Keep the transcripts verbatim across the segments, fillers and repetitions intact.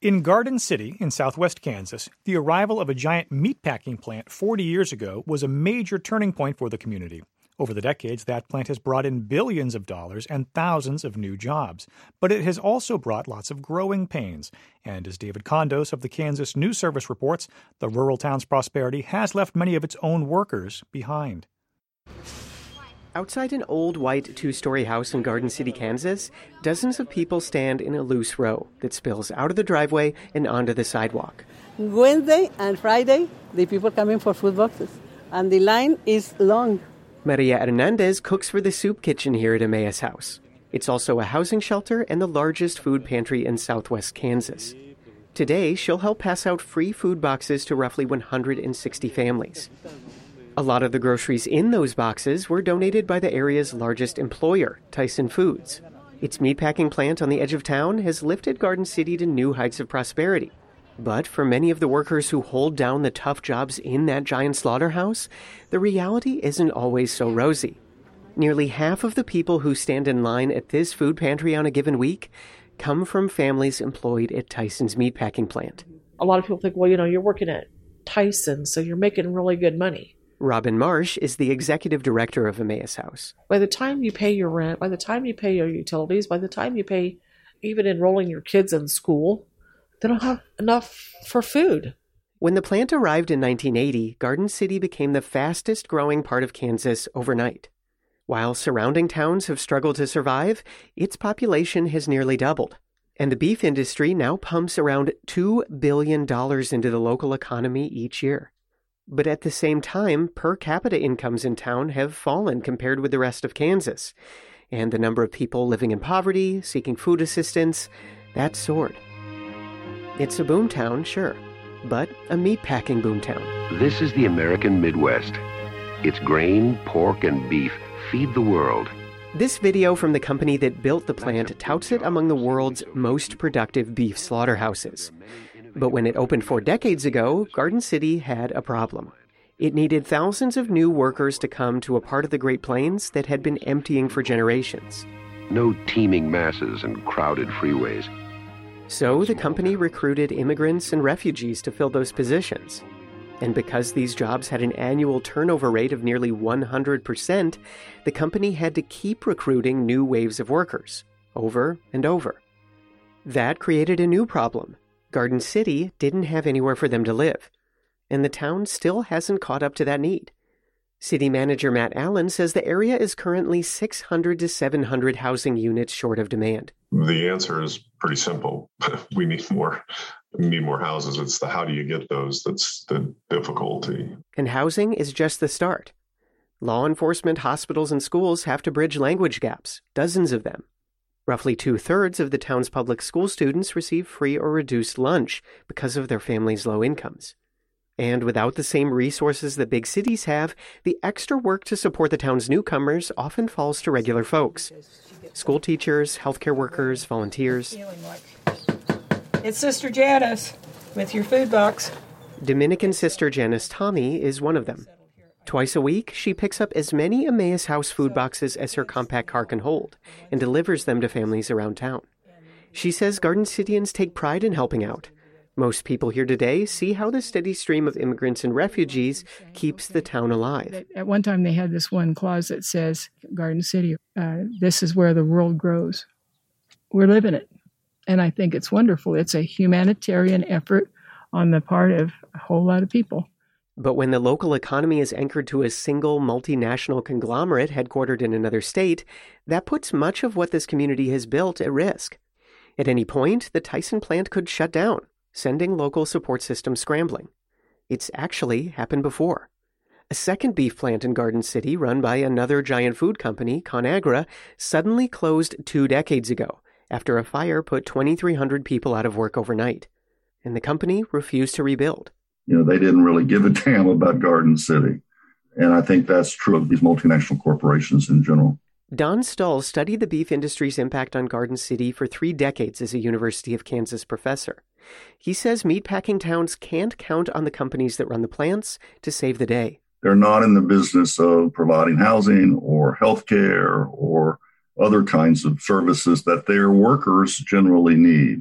In Garden City, in southwest Kansas, the arrival of a giant meatpacking plant forty years ago was a major turning point for the community. Over the decades, that plant has brought in billions of dollars and thousands of new jobs. But it has also brought lots of growing pains. And as David Condos of the Kansas News Service reports, the rural town's prosperity has left many of its own workers behind. Outside an old white two-story house in Garden City, Kansas, dozens of people stand in a loose row that spills out of the driveway and onto the sidewalk. Wednesday and Friday, the people come in for food boxes, and the line is long. Maria Hernandez cooks for the soup kitchen here at Emmaus House. It's also a housing shelter and the largest food pantry in southwest Kansas. Today, she'll help pass out free food boxes to roughly one hundred sixty families. A lot of the groceries in those boxes were donated by the area's largest employer, Tyson Foods. Its meatpacking plant on the edge of town has lifted Garden City to new heights of prosperity. But for many of the workers who hold down the tough jobs in that giant slaughterhouse, the reality isn't always so rosy. Nearly half of the people who stand in line at this food pantry on a given week come from families employed at Tyson's meatpacking plant. A lot of people think, well, you know, you're working at Tyson, so you're making really good money. Robin Marsh is the executive director of Emmaus House. By the time you pay your rent, by the time you pay your utilities, by the time you pay even enrolling your kids in school, they don't have enough for food. When the plant arrived in nineteen eighty, Garden City became the fastest growing part of Kansas overnight. While surrounding towns have struggled to survive, its population has nearly doubled. And the beef industry now pumps around two billion dollars into the local economy each year. But at the same time, per capita incomes in town have fallen compared with the rest of Kansas. And the number of people living in poverty, seeking food assistance, that's soared. It's a boomtown, sure, but a meatpacking boomtown. This is the American Midwest. Its grain, pork, and beef feed the world. This video from the company that built the plant touts it among the world's most productive beef slaughterhouses. But when it opened four decades ago, Garden City had a problem. It needed thousands of new workers to come to a part of the Great Plains that had been emptying for generations. No teeming masses and crowded freeways. So the company recruited immigrants and refugees to fill those positions. And because these jobs had an annual turnover rate of nearly one hundred percent, the company had to keep recruiting new waves of workers, over and over. That created a new problem. Garden City didn't have anywhere for them to live, and the town still hasn't caught up to that need. City manager Matt Allen says the area is currently six hundred to seven hundred housing units short of demand. The answer is pretty simple. We need more. We need more houses. It's the how do you get those that's the difficulty. And housing is just the start. Law enforcement, hospitals, and schools have to bridge language gaps, dozens of them. Roughly two-thirds of the town's public school students receive free or reduced lunch because of their families' low incomes. And without the same resources that big cities have, the extra work to support the town's newcomers often falls to regular folks. School teachers, healthcare workers, volunteers. It's Sister Janice with your food box. Dominican Sister Janice Tommy is one of them. Twice a week, she picks up as many Emmaus House food boxes as her compact car can hold and delivers them to families around town. She says Garden Cityans take pride in helping out. Most people here today see how the steady stream of immigrants and refugees keeps the town alive. At one time, they had this one clause that says, Garden City, uh, this is where the world grows. We're living it. And I think it's wonderful. It's a humanitarian effort on the part of a whole lot of people. But when the local economy is anchored to a single multinational conglomerate headquartered in another state, that puts much of what this community has built at risk. At any point, the Tyson plant could shut down, sending local support systems scrambling. It's actually happened before. A second beef plant in Garden City, run by another giant food company, ConAgra, suddenly closed two decades ago after a fire put twenty-three hundred people out of work overnight. And the company refused to rebuild. You know, they didn't really give a damn about Garden City. And I think that's true of these multinational corporations in general. Don Stull studied the beef industry's impact on Garden City for three decades as a University of Kansas professor. He says meatpacking towns can't count on the companies that run the plants to save the day. They're not in the business of providing housing or health care or other kinds of services that their workers generally need.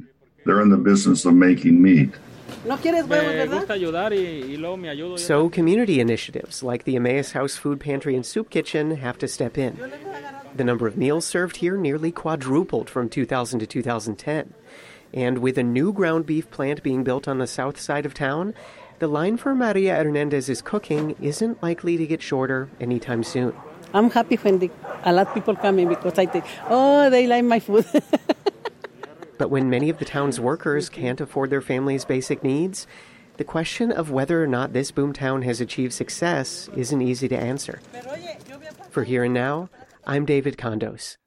They're in the business of making meat. ¿No quieres huevos, verdad? So community initiatives like the Emmaus House Food Pantry and Soup Kitchen have to step in. The number of meals served here nearly quadrupled from two thousand to two thousand ten. And with a new ground beef plant being built on the south side of town, the line for Maria Hernandez's cooking isn't likely to get shorter anytime soon. I'm happy when the, a lot of people come in because I think, oh, they like my food. But when many of the town's workers can't afford their family's basic needs, the question of whether or not this boomtown has achieved success isn't easy to answer. For Here and Now, I'm David Condos.